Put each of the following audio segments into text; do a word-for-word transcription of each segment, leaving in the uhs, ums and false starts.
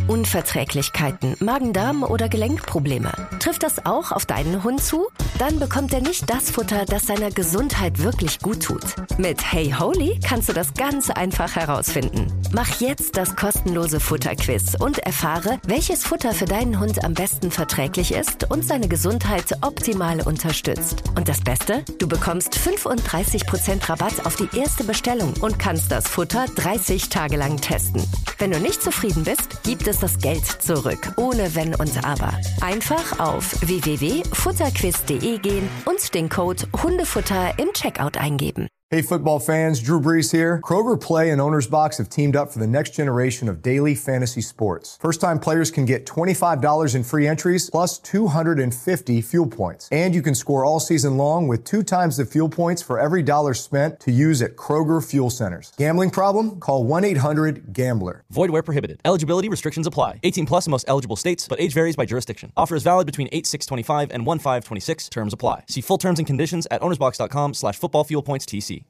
Unverträglichkeiten, Magen-Darm oder Gelenkprobleme. Trifft das auch auf deinen Hund zu? Dann bekommt er nicht das Futter, das seiner Gesundheit wirklich gut tut. Mit Hey Holy kannst du das ganz einfach herausfinden. Mach jetzt das kostenlose Futterquiz und erfahre, welches Futter für deinen Hund am besten verträglich ist und seine Gesundheit optimal unterstützt. Und das Beste? Du bekommst fünfunddreißig Prozent Rabatt auf die erste Bestellung und kannst das Futter dreißig Tage lang testen. Wenn du nicht zufrieden bist, gibt es das Geld zurück, ohne Wenn und Aber. Einfach auf w w w punkt futterquiz punkt d e gehen und den Code Hundefutter im Checkout eingeben. Hey football fans, Drew Brees here. Kroger Play and Owner's Box have teamed up for the next generation of daily fantasy sports. First-time players can get twenty-five dollars in free entries plus two hundred fifty fuel points. And you can score all season long with two times the fuel points for every dollar spent to use at Kroger Fuel Centers. Gambling problem? Call one eight hundred gambler. Void where prohibited. Eligibility restrictions apply. eighteen plus in most eligible states, but age varies by jurisdiction. Offer is valid between eight six twenty-five and one five twenty-six. Terms apply. See full terms and conditions at ownersbox.com slash football fuel points TC.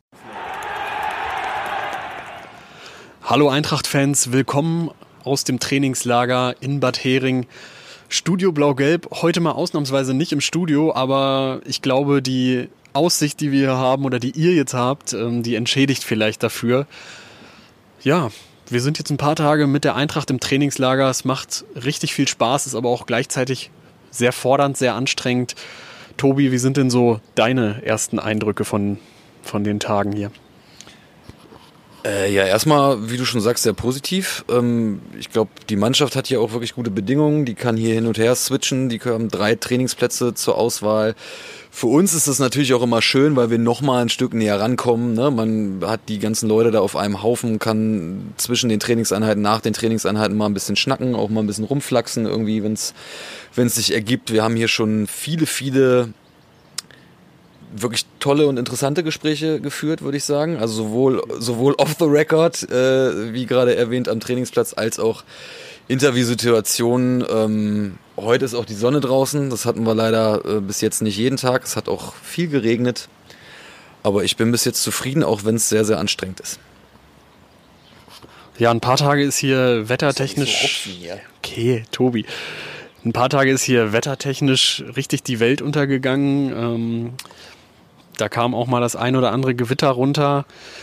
Hallo Eintracht-Fans, willkommen aus dem Trainingslager in Bad Hering. Studio Blau-Gelb, heute mal ausnahmsweise nicht im Studio, aber ich glaube, die Aussicht, die wir hier haben oder die ihr jetzt habt, die entschädigt vielleicht dafür. Ja, wir sind jetzt ein paar Tage mit der Eintracht im Trainingslager. Es macht richtig viel Spaß, ist aber auch gleichzeitig sehr fordernd, sehr anstrengend. Tobi, wie sind denn so deine ersten Eindrücke von, von den Tagen hier? Äh, ja, erstmal, wie du schon sagst, sehr positiv. Ähm, ich glaube, die Mannschaft hat hier auch wirklich gute Bedingungen. Die kann hier hin und her switchen. Die haben drei Trainingsplätze zur Auswahl. Für uns ist es natürlich auch immer schön, weil wir nochmal ein Stück näher rankommen. Ne? Man hat die ganzen Leute da auf einem Haufen, kann zwischen den Trainingseinheiten, nach den Trainingseinheiten mal ein bisschen schnacken, auch mal ein bisschen rumflaxen irgendwie, wenn es sich ergibt. Wir haben hier schon viele, viele wirklich tolle und interessante Gespräche geführt, würde ich sagen. Also sowohl, sowohl off the record, äh, wie gerade erwähnt, am Trainingsplatz, als auch Interviewsituationen. Ähm, heute ist auch die Sonne draußen. Das hatten wir leider äh, bis jetzt nicht jeden Tag. Es hat auch viel geregnet. Aber ich bin bis jetzt zufrieden, auch wenn es sehr, sehr anstrengend ist. Ja, ein paar Tage ist hier wettertechnisch... Ist ja nicht so hier. Okay, Tobi. Ein paar Tage ist hier wettertechnisch richtig die Welt untergegangen. Ähm, da kam auch mal das ein oder andere Gewitter runter.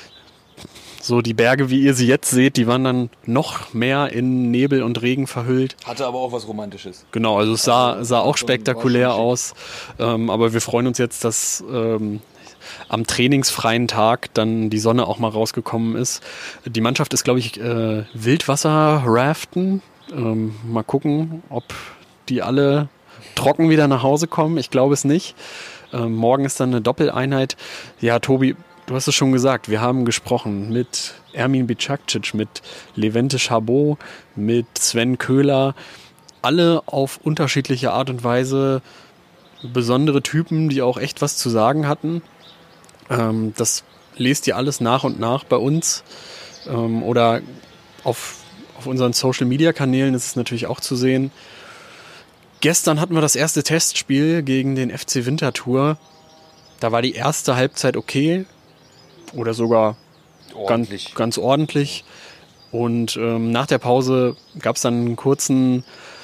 So die Berge, wie ihr sie jetzt seht, die waren dann noch mehr in Nebel und Regen verhüllt. Hatte aber auch was Romantisches. Genau, also es sah, sah auch spektakulär aus. Ähm, aber wir freuen uns jetzt, dass ähm, am trainingsfreien Tag dann die Sonne auch mal rausgekommen ist. Die Mannschaft ist, glaube ich, äh, Wildwasser-Raften. Ähm, mal gucken, ob die alle trocken wieder nach Hause kommen. Ich glaube es nicht. Ähm, morgen ist dann eine Doppeleinheit. Ja, Tobi, du hast es schon gesagt, wir haben gesprochen mit Ermin Bicakcic, mit Levente Chabot, mit Sven Köhler. Alle auf unterschiedliche Art und Weise besondere Typen, die auch echt was zu sagen hatten. Ähm, das lest ihr alles nach und nach bei uns. Ähm, oder auf, auf unseren Social-Media-Kanälen ist es natürlich auch zu sehen. Gestern hatten wir das erste Testspiel gegen den F C Winterthur. Da war die erste Halbzeit okay oder sogar ordentlich. Ganz, ganz ordentlich. Und ähm, nach der Pause gab es dann einen kurzen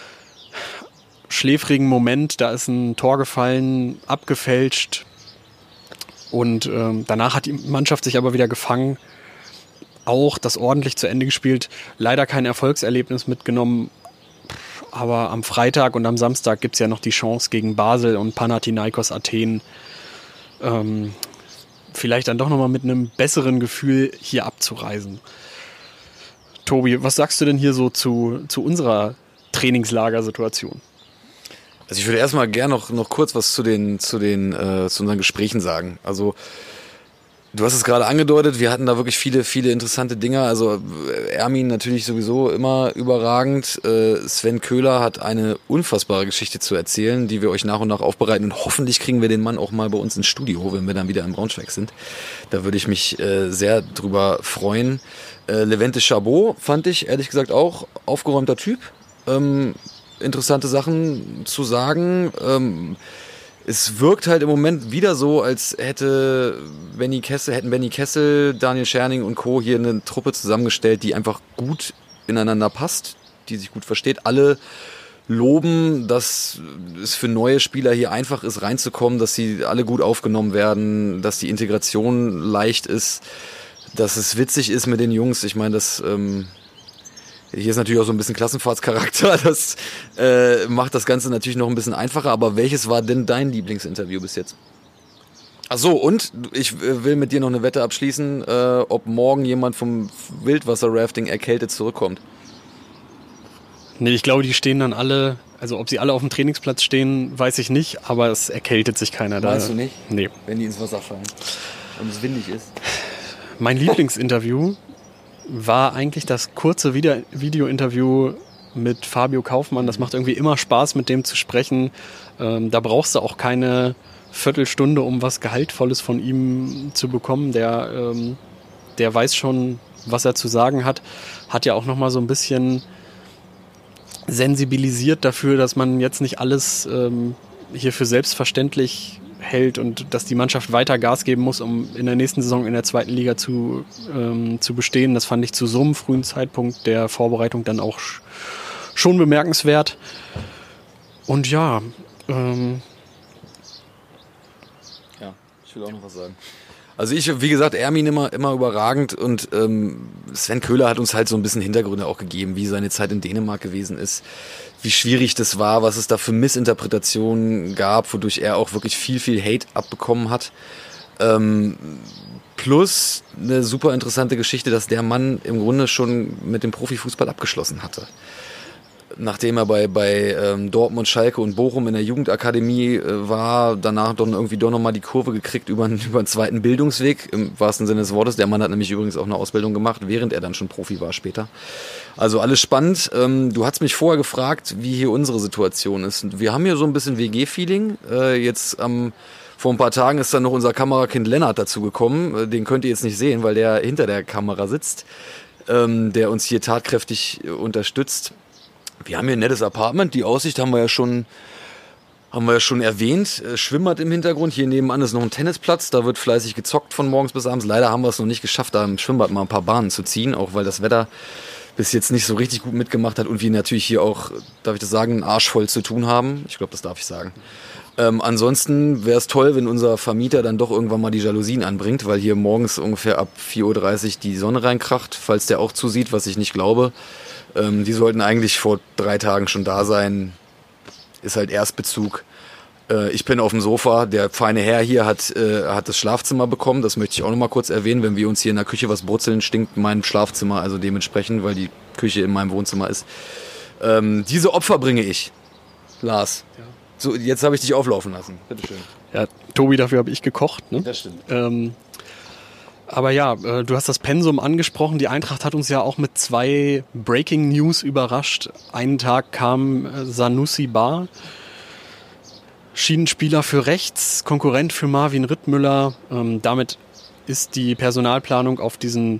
schläfrigen Moment. Da ist ein Tor gefallen, abgefälscht. Und ähm, danach hat die Mannschaft sich aber wieder gefangen. Auch das ordentlich zu Ende gespielt. Leider kein Erfolgserlebnis mitgenommen. Aber am Freitag und am Samstag gibt es ja noch die Chance gegen Basel und Panathinaikos Athen. Ähm, vielleicht dann doch nochmal mit einem besseren Gefühl hier abzureisen. Tobi, was sagst du denn hier so zu, zu unserer Trainingslagersituation? Also ich würde erstmal gerne noch, noch kurz was zu den, zu den, äh, zu unseren Gesprächen sagen. Also du hast es gerade angedeutet, wir hatten da wirklich viele, viele interessante Dinge. Also Ermin natürlich sowieso immer überragend. Äh, Sven Köhler hat eine unfassbare Geschichte zu erzählen, die wir euch nach und nach aufbereiten. Und hoffentlich kriegen wir den Mann auch mal bei uns ins Studio, wenn wir dann wieder in Braunschweig sind. Da würde ich mich äh, sehr drüber freuen. Äh, Levente Chabot fand ich ehrlich gesagt auch aufgeräumter Typ. Ähm, interessante Sachen zu sagen. Ähm, Es wirkt halt im Moment wieder so, als hätte Benny Kessel, hätten Benny Kessel, Daniel Scherning und Co. hier eine Truppe zusammengestellt, die einfach gut ineinander passt. die sich gut versteht. Alle loben, dass es für neue Spieler hier einfach ist, reinzukommen, dass sie alle gut aufgenommen werden, dass die Integration leicht ist, dass es witzig ist mit den Jungs. Ich meine, das ähm, hier ist natürlich auch so ein bisschen Klassenfahrtscharakter. Das äh, macht das Ganze natürlich noch ein bisschen einfacher. Aber welches war denn dein Lieblingsinterview bis jetzt? Ach so, und ich will mit dir noch eine Wette abschließen, äh, ob morgen jemand vom Wildwasser-Rafting erkältet zurückkommt. Nee, ich glaube, die stehen dann alle, also ob sie alle auf dem Trainingsplatz stehen, weiß ich nicht, aber es erkältet sich keiner da. Weißt du nicht? Nee. Wenn die ins Wasser fallen und es windig ist. Mein Lieblingsinterview war eigentlich das kurze Video- Video-Interview mit Fabio Kaufmann. Das macht irgendwie immer Spaß, mit dem zu sprechen. Ähm, da brauchst du auch keine Viertelstunde, um was Gehaltvolles von ihm zu bekommen. Der, ähm, der weiß schon, was er zu sagen hat. Hat ja auch nochmal so ein bisschen sensibilisiert dafür, dass man jetzt nicht alles ähm, hier für selbstverständlich hält und dass die Mannschaft weiter Gas geben muss, um in der nächsten Saison in der zweiten Liga zu, ähm, zu bestehen. Das fand ich zu so einem frühen Zeitpunkt der Vorbereitung dann auch sch- schon bemerkenswert. Und ja, ähm, ja, ich will auch noch was sagen. Also ich, wie gesagt, Ermin immer, immer überragend und ähm, Sven Köhler hat uns halt so ein bisschen Hintergründe auch gegeben, wie seine Zeit in Dänemark gewesen ist, wie schwierig das war, was es da für Missinterpretationen gab, wodurch er auch wirklich viel, viel Hate abbekommen hat. Ähm, plus eine super interessante Geschichte, dass der Mann im Grunde schon mit dem Profifußball abgeschlossen hatte. Nachdem er bei, bei ähm, Dortmund, Schalke und Bochum in der Jugendakademie äh, war, danach dann irgendwie doch nochmal die Kurve gekriegt über, über einen zweiten Bildungsweg, im wahrsten Sinne des Wortes. Der Mann hat nämlich übrigens auch eine Ausbildung gemacht, während er dann schon Profi war später. Also alles spannend. Ähm, du hast mich vorher gefragt, wie hier unsere Situation ist. Wir haben hier so ein bisschen W G-Feeling. Äh, jetzt am, vor ein paar Tagen ist dann noch unser Kamerakind Lennart dazu gekommen. Äh, den könnt ihr jetzt nicht sehen, weil der hinter der Kamera sitzt, ähm, der uns hier tatkräftig äh, unterstützt. Wir haben hier ein nettes Apartment, die Aussicht haben wir ja schon, haben wir ja schon erwähnt. Schwimmbad im Hintergrund, hier nebenan ist noch ein Tennisplatz, da wird fleißig gezockt von morgens bis abends. Leider haben wir es noch nicht geschafft, da im Schwimmbad mal ein paar Bahnen zu ziehen, auch weil das Wetter bis jetzt nicht so richtig gut mitgemacht hat und wir natürlich hier auch, darf ich das sagen, einen Arsch voll zu tun haben. Ich glaube, das darf ich sagen. Ähm, ansonsten wäre es toll, wenn unser Vermieter dann doch irgendwann mal die Jalousien anbringt, weil hier morgens ungefähr ab vier Uhr dreißig die Sonne reinkracht, falls der auch zusieht, was ich nicht glaube. Ähm, die sollten eigentlich vor drei Tagen schon da sein. Ist halt Erstbezug. Äh, ich bin auf dem Sofa. Der feine Herr hier hat, äh, hat das Schlafzimmer bekommen. Das möchte ich auch noch mal kurz erwähnen. Wenn wir uns hier in der Küche was brutzeln, stinkt mein Schlafzimmer also dementsprechend, weil die Küche in meinem Wohnzimmer ist. Ähm, diese Opfer bringe ich, Lars. Ja. So, jetzt habe ich dich auflaufen lassen. Bitteschön. Ja, Tobi, dafür habe ich gekocht. Ne? Das stimmt. Ähm, Aber ja, äh, du hast das Pensum angesprochen. Die Eintracht hat uns ja auch mit zwei Breaking News überrascht. Einen Tag kam äh, Sanusi Bar, Schienenspieler für rechts, Konkurrent für Marvin Rittmüller. Ähm, damit ist die Personalplanung auf diesen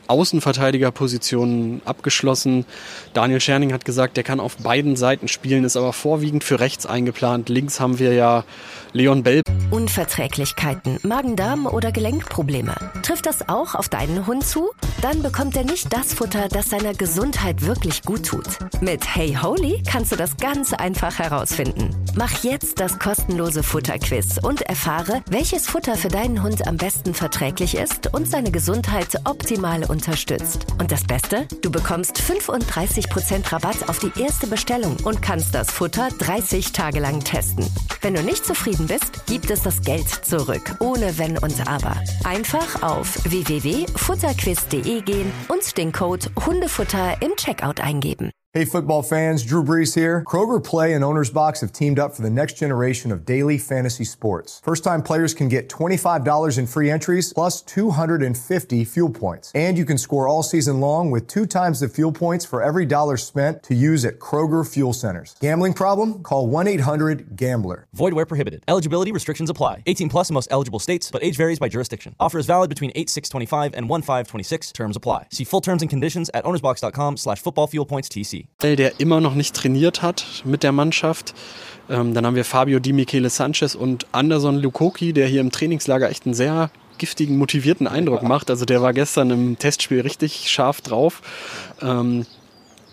Außenverteidigerpositionen abgeschlossen. Daniel Scherning hat gesagt, der kann auf beiden Seiten spielen, ist aber vorwiegend für rechts eingeplant. Links haben wir ja Leon Bell. Unverträglichkeiten, Magen-Darm oder Gelenkprobleme. Trifft das auch auf deinen Hund zu? Dann bekommt er nicht das Futter, das seiner Gesundheit wirklich gut tut. Mit Hey Holy kannst du das ganz einfach herausfinden. Mach jetzt das kostenlose Futterquiz und erfahre, welches Futter für deinen Hund am besten verträglich ist und seine Gesundheit optimal unterstützt. Und das Beste? Du bekommst fünfunddreißig Prozent Rabatt auf die erste Bestellung und kannst das Futter dreißig Tage lang testen. Wenn du nicht zufrieden bist, gibt es das Geld zurück, ohne Wenn und Aber. Einfach auf w w w punkt futterquiz punkt d e gehen und den Code Hundefutter im Checkout eingeben. Hey football fans, Drew Brees here. Kroger Play and Owner's Box have teamed up for the next generation of daily fantasy sports. First-time players can get twenty-five dollars in free entries plus two hundred fifty fuel points. And you can score all season long with two times the fuel points for every dollar spent to use at Kroger Fuel Centers. Gambling problem? Call one eight hundred gambler. Void where prohibited. Eligibility restrictions apply. eighteen plus in most eligible states, but age varies by jurisdiction. Offer is valid between eight six twenty-five and one five twenty-six. Terms apply. See full terms and conditions at ownersbox.com slash football fuel points TC. Der immer noch nicht trainiert hat mit der Mannschaft. Ähm, dann haben wir Fabio Di Michele Sanchez und Anderson Lukoki, der hier im Trainingslager echt einen sehr giftigen, motivierten Eindruck macht. Also der war gestern im Testspiel richtig scharf drauf. Ähm,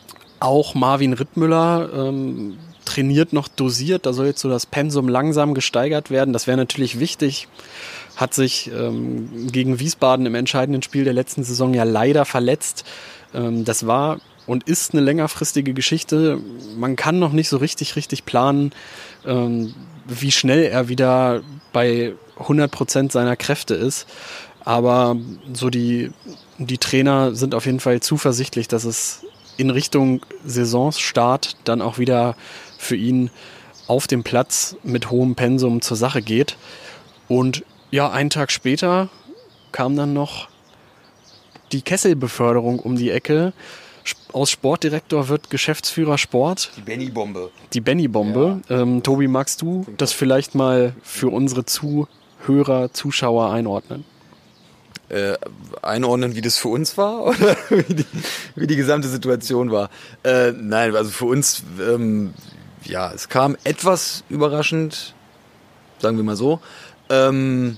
Auch Marvin Rittmüller ähm, trainiert noch dosiert, da soll jetzt so das Pensum langsam gesteigert werden. Das wäre natürlich wichtig. Hat sich ähm, gegen Wiesbaden im entscheidenden Spiel der letzten Saison ja leider verletzt. Ähm, das war und ist eine längerfristige Geschichte. Man kann noch nicht so richtig, richtig planen, ähm, wie schnell er wieder bei hundert Prozent seiner Kräfte ist. Aber so die, die Trainer sind auf jeden Fall zuversichtlich, dass es in Richtung Saisonstart dann auch wieder für ihn auf dem Platz mit hohem Pensum zur Sache geht. Und ja, einen Tag später kam dann noch die Kesselbeförderung um die Ecke. Aus Sportdirektor wird Geschäftsführer Sport. Die Benny-Bombe. Die Benny-Bombe. Ja. Ähm, Tobi, magst du das vielleicht mal für unsere Zuhörer, Zuschauer einordnen? Äh, einordnen, wie das für uns war oder wie die, wie die gesamte Situation war. Äh, nein, also für uns, ähm, ja, es kam etwas überraschend, sagen wir mal so. Ähm,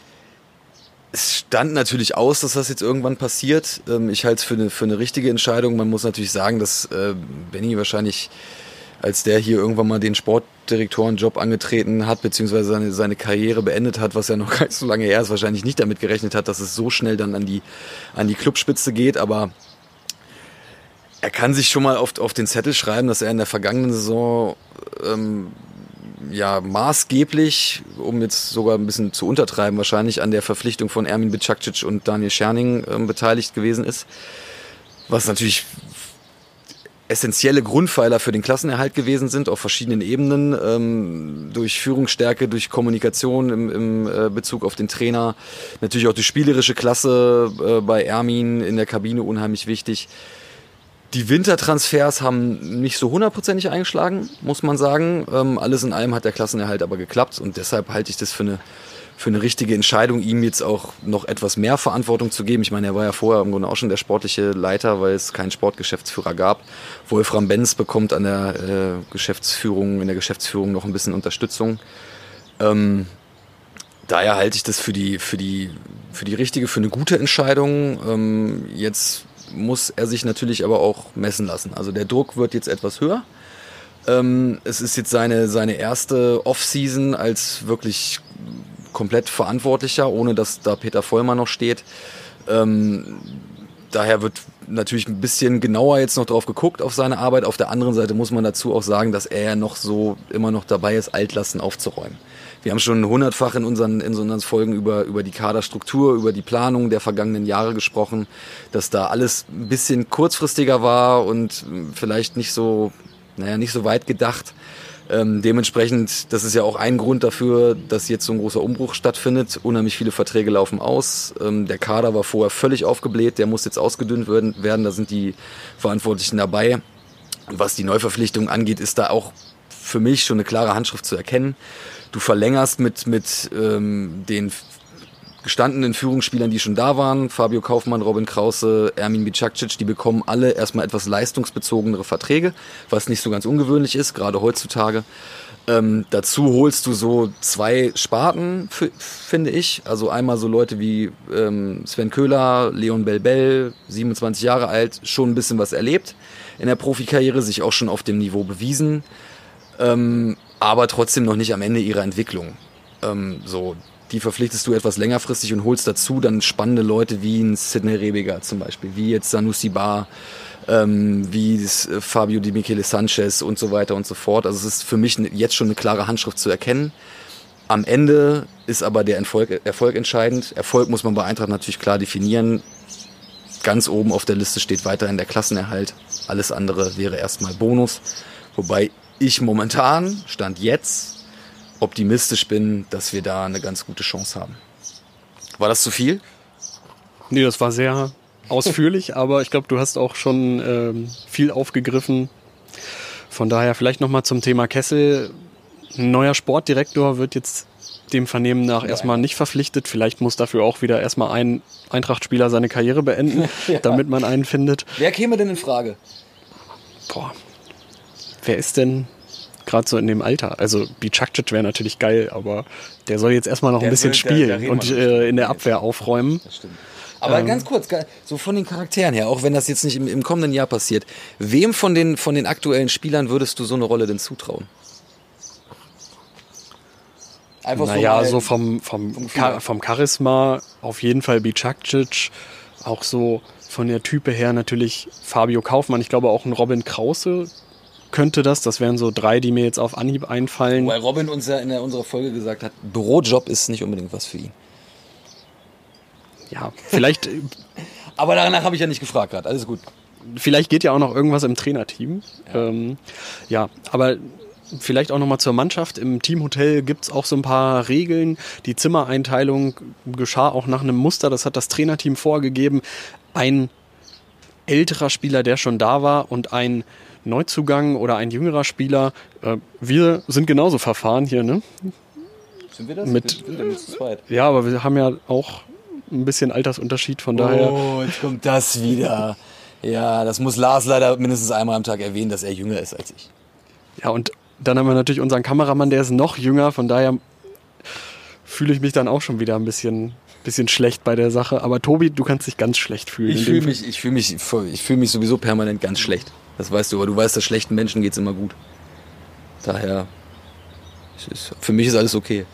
es stand natürlich aus, dass das jetzt irgendwann passiert. Ähm, ich halte es für eine, für eine richtige Entscheidung. Man muss natürlich sagen, dass äh, Benny wahrscheinlich, als der hier irgendwann mal den Sportdirektorenjob angetreten hat, beziehungsweise seine, seine Karriere beendet hat, was ja noch gar nicht so lange her ist, wahrscheinlich nicht damit gerechnet hat, dass es so schnell dann an die, an die Clubspitze geht. Aber er kann sich schon mal auf, auf den Zettel schreiben, dass er in der vergangenen Saison ähm, ja maßgeblich, um jetzt sogar ein bisschen zu untertreiben wahrscheinlich, an der Verpflichtung von Ermin Bicakcic und Daniel Scherning ähm, beteiligt gewesen ist. Was natürlich essentielle Grundpfeiler für den Klassenerhalt gewesen sind, auf verschiedenen Ebenen, ähm, durch Führungsstärke, durch Kommunikation im, im äh, Bezug auf den Trainer, natürlich auch die spielerische Klasse äh, bei Ermin in der Kabine unheimlich wichtig. Die Wintertransfers haben nicht so hundertprozentig eingeschlagen, muss man sagen. Ähm, alles in allem hat der Klassenerhalt aber geklappt und deshalb halte ich das für eine für eine richtige Entscheidung, ihm jetzt auch noch etwas mehr Verantwortung zu geben. Ich meine, er war ja vorher im Grunde auch schon der sportliche Leiter, weil es keinen Sportgeschäftsführer gab. Wolfram Benz bekommt an der äh, Geschäftsführung, in der Geschäftsführung noch ein bisschen Unterstützung. Ähm, daher halte ich das für die, für die, für die richtige, für eine gute Entscheidung. Ähm, jetzt muss er sich natürlich aber auch messen lassen. Also der Druck wird jetzt etwas höher. Ähm, es ist jetzt seine, seine erste Off-Season als wirklich komplett Verantwortlicher, ohne dass da Peter Vollmer noch steht. Ähm, daher wird natürlich ein bisschen genauer jetzt noch drauf geguckt auf seine Arbeit. Auf der anderen Seite muss man dazu auch sagen, dass er ja noch so immer noch dabei ist, Altlasten aufzuräumen. Wir haben schon hundertfach in unseren, in unseren Folgen über, über die Kaderstruktur, über die Planung der vergangenen Jahre gesprochen, dass da alles ein bisschen kurzfristiger war und vielleicht nicht so, naja, nicht so weit gedacht. Ähm, dementsprechend, das ist ja auch ein Grund dafür, dass jetzt so ein großer Umbruch stattfindet. Unheimlich viele Verträge laufen aus. Ähm, der Kader war vorher völlig aufgebläht, der muss jetzt ausgedünnt werden, werden. Da sind die Verantwortlichen dabei. Und was die Neuverpflichtung angeht, ist da auch für mich schon eine klare Handschrift zu erkennen. Du verlängerst mit, mit ähm, den gestandenen Führungsspielern, die schon da waren, Fabio Kaufmann, Robin Krause, Ermin Bicakcic, die bekommen alle erstmal etwas leistungsbezogenere Verträge, was nicht so ganz ungewöhnlich ist, gerade heutzutage. Ähm, dazu holst du so zwei Sparten, f- finde ich. Also einmal so Leute wie ähm, Sven Köhler, Leon Bell-Bell, siebenundzwanzig Jahre alt, schon ein bisschen was erlebt in der Profikarriere, sich auch schon auf dem Niveau bewiesen, ähm, aber trotzdem noch nicht am Ende ihrer Entwicklung. Ähm, so Die verpflichtest du etwas längerfristig und holst dazu dann spannende Leute wie ein Sidney Rebiger zum Beispiel, wie jetzt Sanusi Bar, ähm, wie das, äh, Fabio Di Michele Sanchez und so weiter und so fort. Also es ist für mich jetzt schon eine klare Handschrift zu erkennen. Am Ende ist aber der Erfolg, Erfolg entscheidend. Erfolg muss man bei Eintracht natürlich klar definieren. Ganz oben auf der Liste steht weiterhin der Klassenerhalt. Alles andere wäre erstmal Bonus. Wobei ich momentan, Stand jetzt, optimistisch bin, dass wir da eine ganz gute Chance haben. War das zu viel? Nee, das war sehr ausführlich, aber ich glaube, du hast auch schon ähm, viel aufgegriffen. Von daher vielleicht nochmal zum Thema Kessel. Ein neuer Sportdirektor wird jetzt dem Vernehmen nach erstmal nicht verpflichtet. Vielleicht muss dafür auch wieder erstmal ein Eintracht-Spieler seine Karriere beenden, ja. damit man einen findet. Wer käme denn in Frage? Boah, wer ist denn gerade so in dem Alter? Also Bicakcic wäre natürlich geil, aber der soll jetzt erstmal noch der ein bisschen will, spielen der, der und äh, in der Abwehr aufräumen. Das stimmt. Aber ähm, ganz kurz, so von den Charakteren her, auch wenn das jetzt nicht im, im kommenden Jahr passiert, wem von den, von den aktuellen Spielern würdest du so eine Rolle denn zutrauen? Einfach naja, so, so vom, vom, vom, Char- vom Charisma auf jeden Fall Bicakcic, auch so von der Type her natürlich Fabio Kaufmann. Ich glaube auch ein Robin Krause könnte das. Das wären so drei, die mir jetzt auf Anhieb einfallen. Weil Robin uns ja in der, unserer Folge gesagt hat, Bürojob ist nicht unbedingt was für ihn. Ja, vielleicht... Aber danach habe ich ja nicht gefragt gerade, alles gut. Vielleicht geht ja auch noch irgendwas im Trainerteam. Ja, ähm, ja aber... Vielleicht auch nochmal zur Mannschaft. Im Teamhotel gibt es auch so ein paar Regeln. Die Zimmereinteilung geschah auch nach einem Muster. Das hat das Trainerteam vorgegeben. Ein älterer Spieler, der schon da war, und ein Neuzugang oder ein jüngerer Spieler. Äh, wir sind genauso verfahren hier, ne? Sind wir das? Mit, wir sind ja zu zweit. Ja, aber wir haben ja auch ein bisschen Altersunterschied, von daher... Oh, jetzt kommt das wieder. Ja, das muss Lars leider mindestens einmal am Tag erwähnen, dass er jünger ist als ich. Ja, und dann haben wir natürlich unseren Kameramann, der ist noch jünger, von daher fühle ich mich dann auch schon wieder ein bisschen, bisschen schlecht bei der Sache. Aber Tobi, du kannst dich ganz schlecht fühlen. Ich fühle mich, ich fühle mich, ich fühle mich sowieso permanent ganz schlecht. Das weißt du, aber du weißt, dass schlechten Menschen geht's immer gut. Daher, ist, für mich ist alles okay.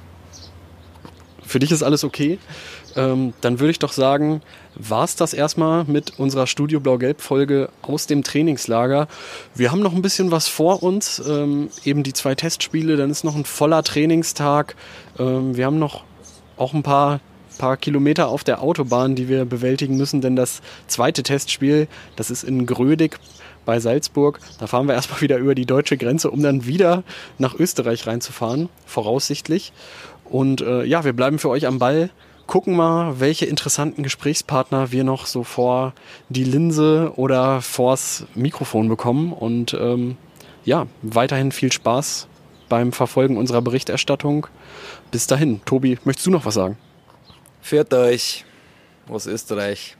Für dich ist alles okay? Ähm, dann würde ich doch sagen, war es das erstmal mit unserer Studio Blau-Gelb-Folge aus dem Trainingslager. Wir haben noch ein bisschen was vor uns, ähm, eben die zwei Testspiele, dann ist noch ein voller Trainingstag. Ähm, wir haben noch auch ein paar, paar Kilometer auf der Autobahn, die wir bewältigen müssen, denn das zweite Testspiel, das ist in Grödig bei Salzburg. Da fahren wir erstmal wieder über die deutsche Grenze, um dann wieder nach Österreich reinzufahren, voraussichtlich. Und äh, ja, wir bleiben für euch am Ball. Gucken mal, welche interessanten Gesprächspartner wir noch so vor die Linse oder vors Mikrofon bekommen. Und ähm, ja, weiterhin viel Spaß beim Verfolgen unserer Berichterstattung. Bis dahin. Tobi, möchtest du noch was sagen? Fährt euch aus Österreich.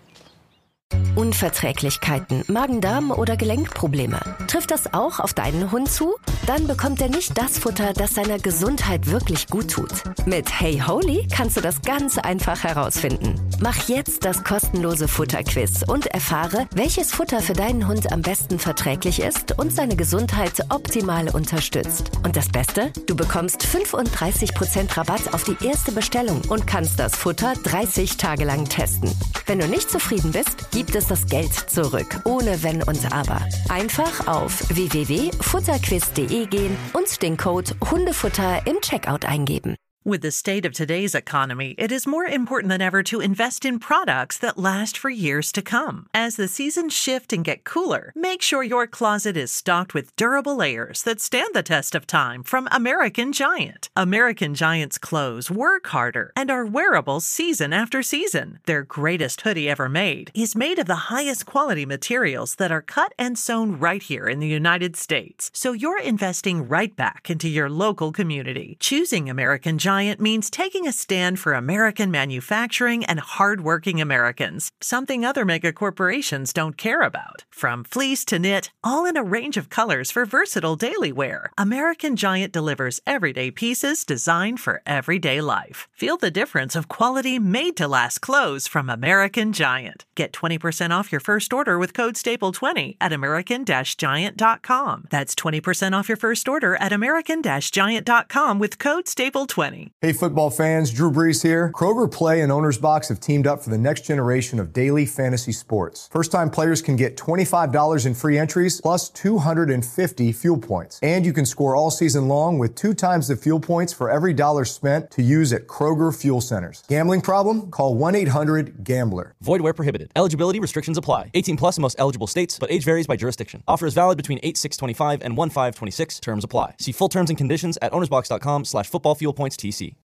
Unverträglichkeiten, Magen-Darm oder Gelenkprobleme. Trifft das auch auf deinen Hund zu? Dann bekommt er nicht das Futter, das seiner Gesundheit wirklich gut tut. Mit Hey Holy kannst du das ganz einfach herausfinden. Mach jetzt das kostenlose Futterquiz und erfahre, welches Futter für deinen Hund am besten verträglich ist und seine Gesundheit optimal unterstützt. Und das Beste? Du bekommst fünfunddreißig Prozent Rabatt auf die erste Bestellung und kannst das Futter dreißig Tage lang testen. Wenn du nicht zufrieden bist, gibt es das Geld zurück, ohne Wenn und Aber. Einfach auf w w w punkt futterquiz punkt de gehen und den Code Hundefutter im Checkout eingeben. With the state of today's economy, it is more important than ever to invest in products that last for years to come. As the seasons shift and get cooler, make sure your closet is stocked with durable layers that stand the test of time from American Giant. American Giant's clothes work harder and are wearable season after season. Their greatest hoodie ever made is made of the highest quality materials that are cut and sewn right here in the United States. So you're investing right back into your local community. Choosing American Giant means taking a stand for American manufacturing and hardworking Americans, something other mega corporations don't care about. From fleece to knit, all in a range of colors for versatile daily wear, American Giant delivers everyday pieces designed for everyday life. Feel the difference of quality made-to-last clothes from American Giant. Get twenty percent off your first order with code staple twenty at american dash giant dot com. That's twenty percent off your first order at american dash giant dot com with code staple twenty. Hey football fans, Drew Brees here. Kroger Play and Owner's Box have teamed up for the next generation of daily fantasy sports. First-time players can get twenty-five dollars in free entries plus two hundred fifty fuel points. And you can score all season long with two times the fuel points for every dollar spent to use at Kroger Fuel Centers. Gambling problem? Call one eight hundred gambler. Void where prohibited. Eligibility restrictions apply. eighteen plus in most eligible states, but age varies by jurisdiction. Offer is valid between eight six twenty-five and one five twenty-six. Terms apply. See full terms and conditions at ownersbox dot com slash football fuel points T C.